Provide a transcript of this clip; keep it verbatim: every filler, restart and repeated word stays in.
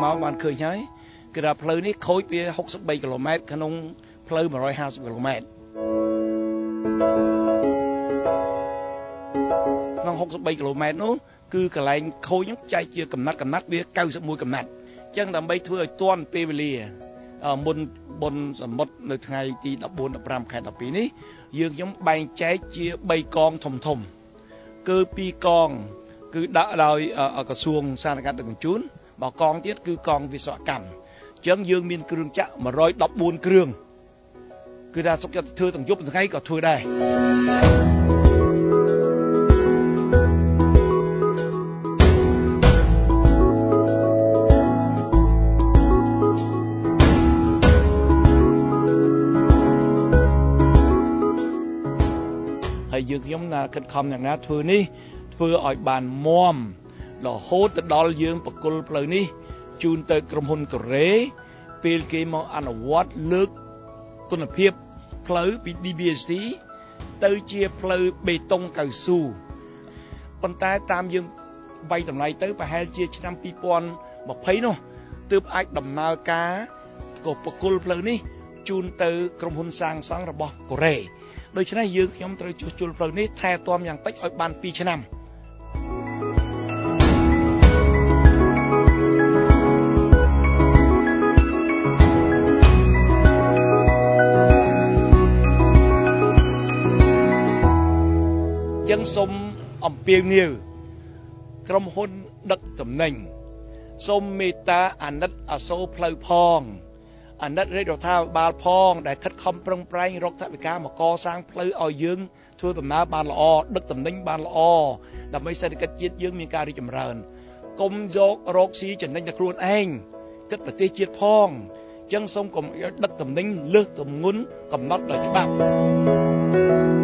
មកបានឃើញហើយគឺថាផ្លូវនេះខូចវាหกสิบสามគីឡូម៉ែត្រក្នុងផ្លូវmột trăm hai mươiគីឡូម៉ែត្រក្នុងหกสิบสามគីឡូម៉ែត្រនោះគឺកន្លែងខូចហ្នឹងចែកជាកំណាត់កំណាត់វាเก้าสิบเอ็ดកំណាត់អញ្ចឹងដើម្បីធ្វើឲ្យទាន់ពេលវេលាមុនបុណ្យសមុទ្រនៅថ្ងៃទីដប់បួន ដប់ប្រាំ ខែដប់ពីរនេះយើងខ្ញុំបែងចែកជាបីកងធំធំគឺពីរកងគឺដាក់ដោយក្រសួងសាធារណសុខដឹកជញ្ជូនបើកងទៀតគឺកងវិស្វកម្មអញ្ចឹងយើងមានគ្រឿងចក្រmột trăm mười bốnគ្រឿងគឺថាសុខចិត្តធ្វើទាំងយប់ទាំងថ្ងៃក៏ធ្វើដែរហើយយើងខ្ញុំណាខិតខំយ៉ាងណាធ្វើនេះធ្វើឲ្យបានមាំរហូតទៅដល់យើងបកគលផ្លូវនេះជូនទៅក្រុមហ៊ុនកូរ៉េពេលគេមកអនុវត្តលើកគុណភាពផ្លូវពី D B S T ទៅជាផ្លូវបេតុងកៅស៊ូប៉ុន្តែតាមយើងវាយតម្លៃទៅប្រហែលជាឆ្នាំពីរពាន់ម្ភៃនោះទើបអាចដំណើរការក៏បកគលផ្លូវនេះជូនទៅក្រុមហ៊ុនសាងសង់របស់កូរ៉េដូច្នេះយើងខ្ញុំត្រូវជួសជុលផ្លូវនេះថែទាំយ៉ាងតិចឲ្យបានពីរឆ្នាំចឹងសូមអំពាវនាវក្រុមហ៊ុនដឹកទំនិញសូមមេត្តាអាណិតអាសូរផ្លូវផងអាណិតរាជរដ្ឋាភិបាលផងដែលខិតខំប្រឹងប្រែងរកថវិកាមកកសាងផ្លូវឲ្យយើងធ្វើដំណើរបានល្អដឹកទំនិញបានល្អដើម្បីសេដ្ឋកិច្ចជាតិយើងមានការរីកចម្រើនកុំយករកស៊ីចំណេញតែខ្លួនឯងគិតប្រទេសជាតិផងអញ្ចឹងសូមកុំដឹកទំនិញលើសទម្ងន់កំណត់ដោយច្បាប់